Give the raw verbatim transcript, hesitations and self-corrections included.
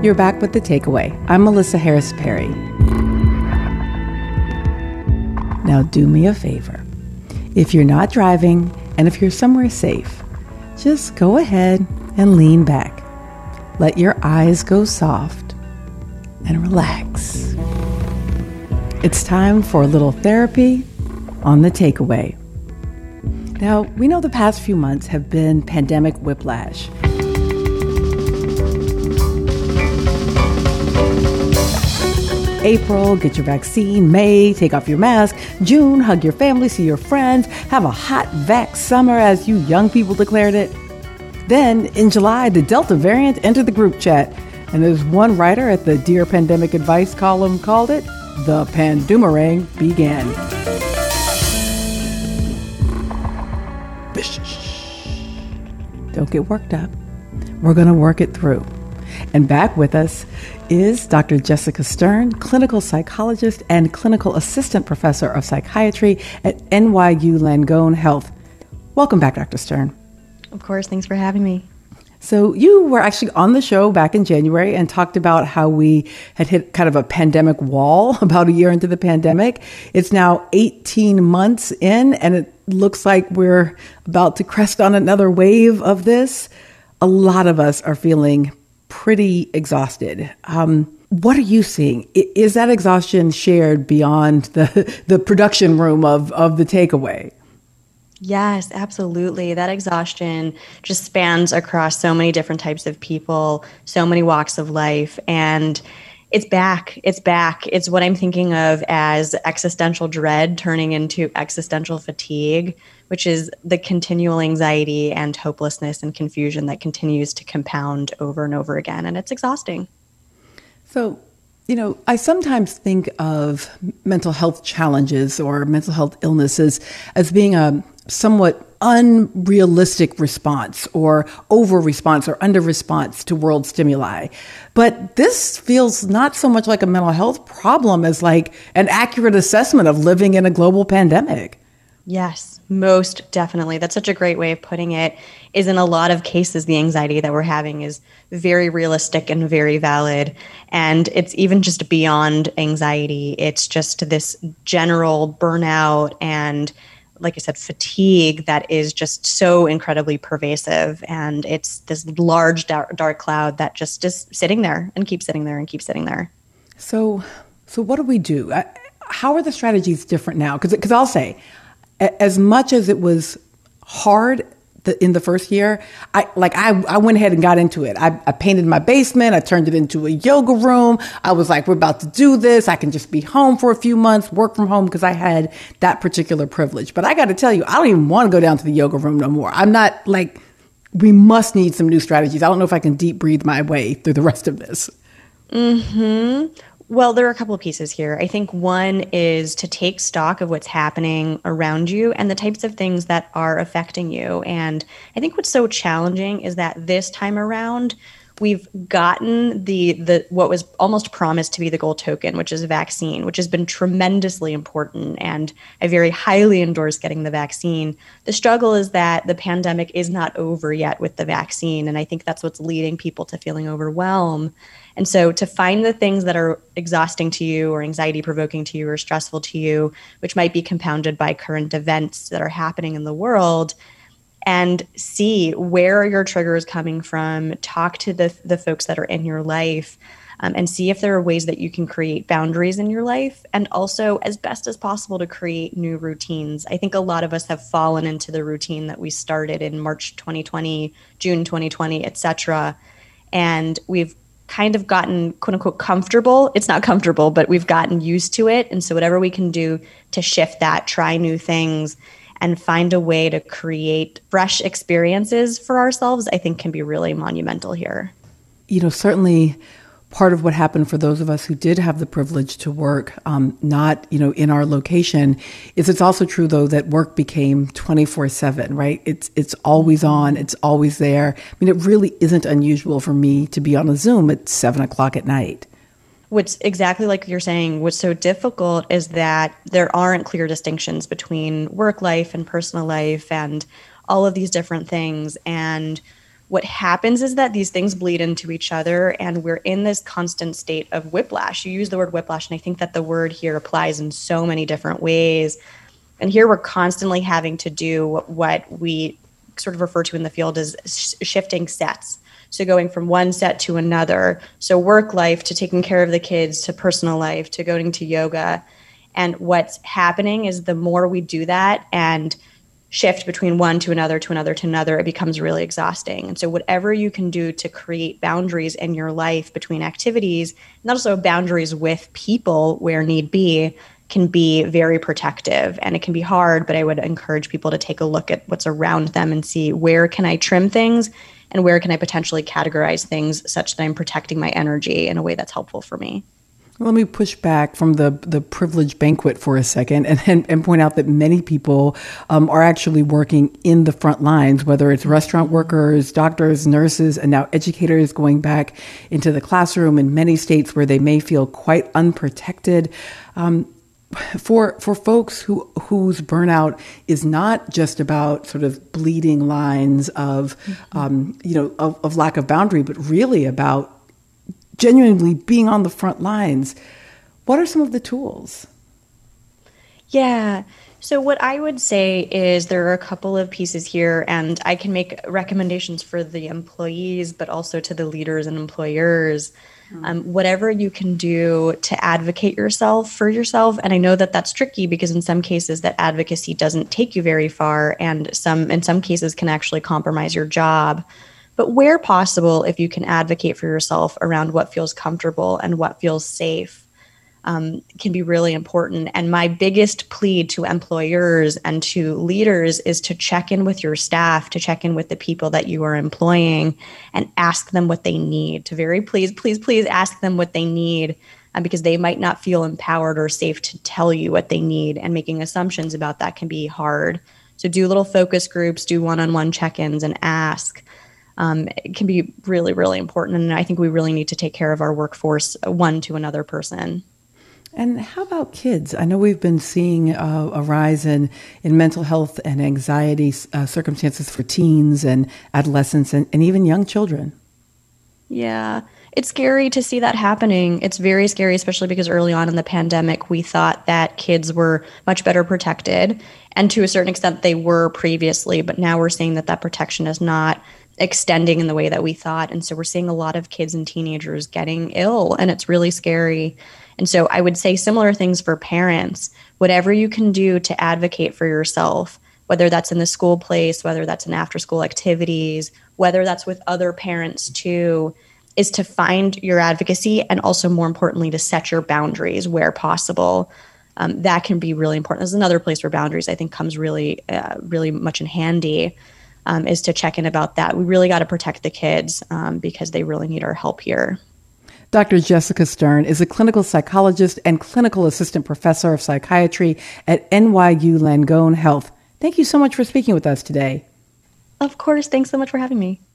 You're back with The Takeaway. I'm Melissa Harris Perry. Now do me a favor. If you're not driving and if you're somewhere safe, just go ahead and lean back. Let your eyes go soft and relax. It's time for a little therapy on The Takeaway. Now, we know the past few months have been pandemic whiplash. April, get your vaccine. May, take off your mask. June, hug your family, see your friends. Have a hot vax summer, as you young people declared it. Then, in July, the Delta variant entered the group chat. And as one writer at the Dear Pandemic Advice column called it, the pandoomerang began. Don't get worked up. We're going to work it through. And back with us is Doctor Jessica Stern, clinical psychologist and clinical assistant professor of psychiatry at N Y U Langone Health. Welcome back, Doctor Stern. Of course. Thanks for having me. So you were actually on the show back in January and talked about how we had hit kind of a pandemic wall about a year into the pandemic. It's now eighteen months in, and it looks like we're about to crest on another wave of this. A lot of us are feeling pretty exhausted. Um, what are you seeing? Is that exhaustion shared beyond the, the production room of, of The Takeaway? Yes, absolutely. That exhaustion just spans across so many different types of people, so many walks of life. And it's back. It's back. It's what I'm thinking of as existential dread turning into existential fatigue, which is the continual anxiety and hopelessness and confusion that continues to compound over and over again. And it's exhausting. So, you know, I sometimes think of mental health challenges or mental health illnesses as being a somewhat unrealistic response or over response or under response to world stimuli. But this feels not so much like a mental health problem as like an accurate assessment of living in a global pandemic. Yes, most definitely. That's such a great way of putting it. Is in a lot of cases, the anxiety that we're having is very realistic and very valid. And it's even just beyond anxiety. It's just this general burnout and, like I said, fatigue that is just so incredibly pervasive. And it's this large dark, dark cloud that just is sitting there and keeps sitting there and keeps sitting there. So, so what do we do? How are the strategies different now? Because, because I'll say, as much as it was hard the, in the first year, I like I, I went ahead and got into it. I, I painted my basement. I turned it into a yoga room. I was like, we're about to do this. I can just be home for a few months, work from home, because I had that particular privilege. But I got to tell you, I don't even want to go down to the yoga room no more. I'm not like, we must need some new strategies. I don't know if I can deep breathe my way through the rest of this. Mm-hmm. Well, there are a couple of pieces here. I think one is to take stock of what's happening around you and the types of things that are affecting you. And I think what's so challenging is that this time around, we've gotten the the what was almost promised to be the gold token, which is a vaccine, which has been tremendously important. And I very highly endorse getting the vaccine. The struggle is that the pandemic is not over yet with the vaccine. And I think that's what's leading people to feeling overwhelmed. And so to find the things that are exhausting to you or anxiety provoking to you or stressful to you, which might be compounded by current events that are happening in the world, and see where are your triggers coming from, talk to the, the folks that are in your life, um, and see if there are ways that you can create boundaries in your life, and also as best as possible to create new routines. I think a lot of us have fallen into the routine that we started in March twenty twenty, June twenty twenty, et cetera. And we've kind of gotten quote unquote comfortable. It's not comfortable, but we've gotten used to it. And so whatever we can do to shift that, try new things, and find a way to create fresh experiences for ourselves, I think can be really monumental here. You know, certainly part of what happened for those of us who did have the privilege to work, um, not, you know, in our location, is it's also true, though, that work became twenty-four seven, right? It's it's always on. It's always there. I mean, it really isn't unusual for me to be on a Zoom at seven o'clock at night. What's exactly like you're saying, what's so difficult is that there aren't clear distinctions between work life and personal life and all of these different things. And what happens is that these things bleed into each other, and we're in this constant state of whiplash. You use the word whiplash, and I think that the word here applies in so many different ways. And here we're constantly having to do what we sort of refer to in the field as sh- shifting sets. So going from one set to another. So work life to taking care of the kids to personal life to going to yoga. And what's happening is the more we do that and shift between one to another to another to another, it becomes really exhausting. And so whatever you can do to create boundaries in your life between activities, and also boundaries with people where need be, can be very protective. And it can be hard, but I would encourage people to take a look at what's around them and see, where can I trim things and where can I potentially categorize things such that I'm protecting my energy in a way that's helpful for me. Let me push back from the, the privilege banquet for a second and, and, and point out that many people um, are actually working in the front lines, whether it's restaurant workers, doctors, nurses, and now educators going back into the classroom in many states where they may feel quite unprotected. Um, for for folks who whose burnout is not just about sort of bleeding lines of, mm-hmm. um, you know, of, of lack of boundary, but really about genuinely being on the front lines. What are some of the tools? Yeah. So what I would say is there are a couple of pieces here, and I can make recommendations for the employees, but also to the leaders and employers. Mm-hmm. Um, whatever you can do to advocate yourself for yourself. And I know that that's tricky because in some cases that advocacy doesn't take you very far, and some in some cases can actually compromise your job. But where possible, if you can advocate for yourself around what feels comfortable and what feels safe, um, can be really important. And my biggest plea to employers and to leaders is to check in with your staff, to check in with the people that you are employing and ask them what they need. To very please, please, please ask them what they need, uh, because they might not feel empowered or safe to tell you what they need, and making assumptions about that can be hard. So do little focus groups, do one-on-one check-ins and ask. Um, it can be really, really important. And I think we really need to take care of our workforce one to another person. And how about kids? I know we've been seeing uh, a rise in, in mental health and anxiety uh, circumstances for teens and adolescents and, and even young children. Yeah, it's scary to see that happening. It's very scary, especially because early on in the pandemic, we thought that kids were much better protected. And to a certain extent, they were previously. But now we're seeing that that protection is not extending in the way that we thought. And so we're seeing a lot of kids and teenagers getting ill, and it's really scary. And so I would say similar things for parents. Whatever you can do to advocate for yourself, whether that's in the school place, whether that's in after school activities, whether that's with other parents too, is to find your advocacy, and also more importantly, to set your boundaries where possible. Um, that can be really important. There's another place where boundaries, I think, comes really, uh, really much in handy, um, is to check in about that. We really got to protect the kids um, because they really need our help here. Doctor Jessica Stern is a clinical psychologist and clinical assistant professor of psychiatry at N Y U Langone Health. Thank you so much for speaking with us today. Of course. Thanks so much for having me.